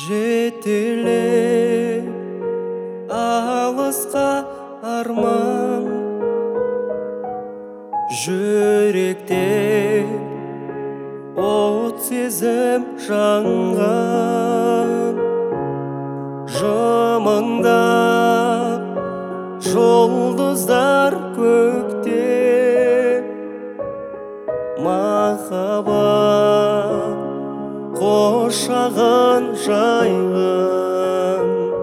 жетелеп алысқа арман, жүректе от сезім жанған. Жымыңдап жұлдыздар көкте, махаббат қошағын жайған.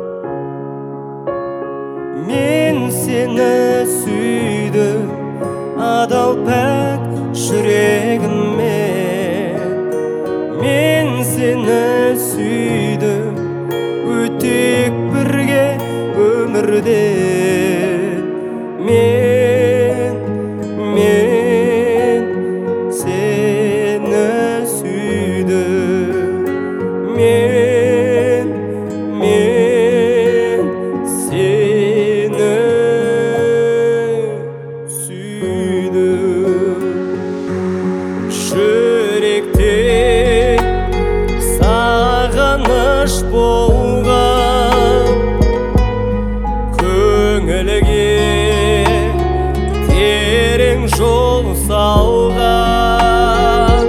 Мен сені сүйдім адал пәк жүрегіммен. Мен сені сүйдім өтек бірге өмірде. Мен сені сүйдім. Мен сені сүйдім. Жүректе сағыныш болған, көңілге терең жол салған.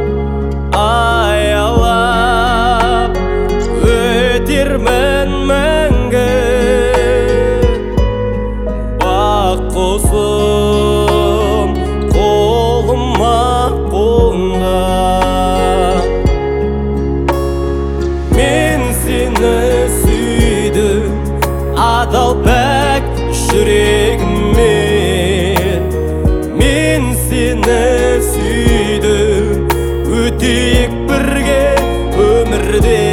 Аялап өтермін мәңгі, бақ құсым қолыма қонған. Мен сені сүйдім адал пәк жүрегіммен. Мен сені сүйдім өтек бірге өмірде.